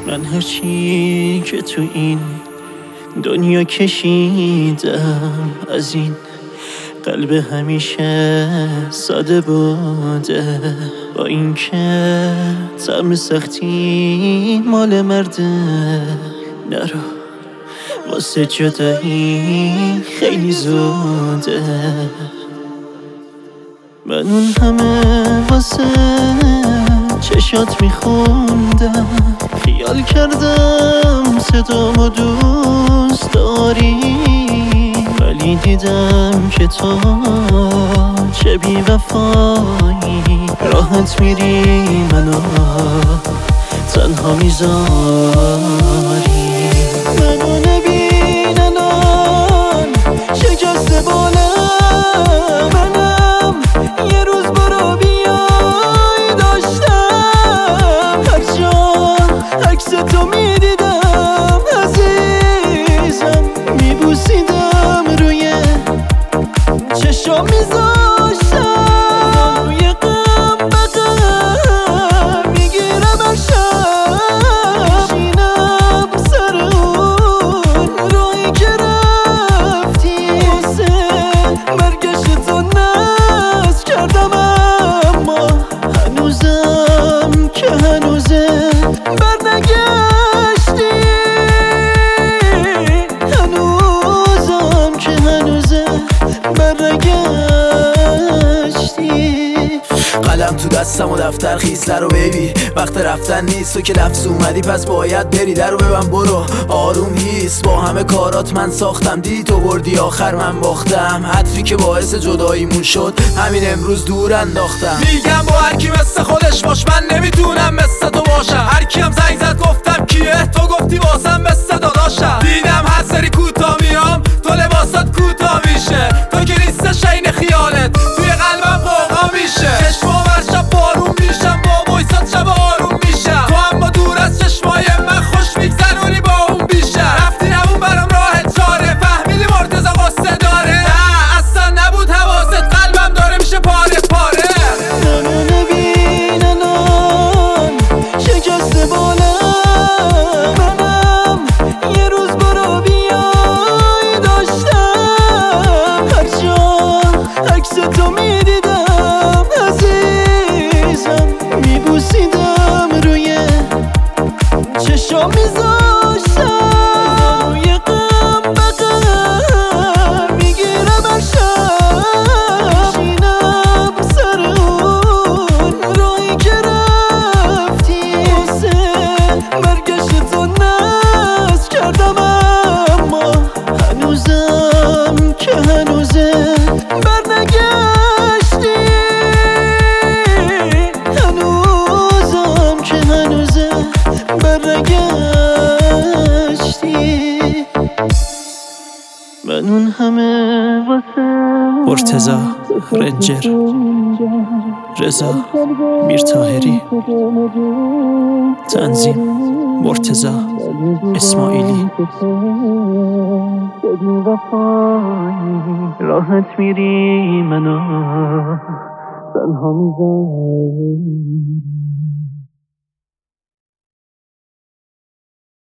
من هرچی که تو این دنیا کشیدم از این قلب همیشه ساده بوده، با اینکه طعم سختی مال مرده. نرو واسه جدایی خیلی زوده. من اون همه واسه چشات میخوندم، خیال کردم صدامو دوست داری، ولی دیدم که تو چه بی وفایی. راحت میری منو تنها میذاری. منو نبین الان شکسته بالم، منم یه روز برو بیای داشتم. هر جا عکس تو میدیدم عزیزم، میبوسیدم روی چشم میذاشتم، روی غم بغل میگیرم هر شب، میشینم سر اون راهی که رفتی. واسه برگشت تو ناز کردم، اما هنوزم که هنوزه برنگشتی. هنوزم که هنوزه برگشتی. قلم تو دستم و دفتر خیسله رو بیبی، وقت رفتن نیست، تو که لفظ اومدی پس باید بری. در رو ببن برو آروم هیست، با همه کارات من ساختم، دیدی تو بردی آخر من باختم. عطری که باعث جداییمون شد همین امروز دور انداختم. میگم با هرکی مثل خودش باش، من نمیتونم مثل تو باشم. هرکی هم زنگ زد گفتم کیه، تو گفتی واسم مثل داداشم. دیدم هر سری کوتا میام تو لباسات کوتا میشه، تو که نیستش عین خیالت توی قلبم قوقا میشه. چشمام هر شب بارون میشم، با وایسات شب آروم میشم، تو هم با دور از چشمای من خوش میگذرونی با اون بیشتر. رفتی نمون برام راه چاره، فهمیدی مرتضی قصه داره. نه اصلا نبود حواست، قلبم داره میشه پاره پاره. منو نبین الان شکسته بالم، منم یه روز برو بیای داشتم. هر جا عکس تو میدیدم عزیزم، میبوسیدم روی چشم میذاشتم، روی غم بغل میگیرم هر شب، میشینم سر اون راهی که رفتی. واسه برگشت تو ناز کردم، اما هنوزم که هنوزه برنگشتی. هنوزم که هنوزه برگشتی. من اون همه واسه مرتضی رنجر، رضا میرطاهری، تنظیم مرتضی اسماعیلی. راحت میری منو تنها میذاری.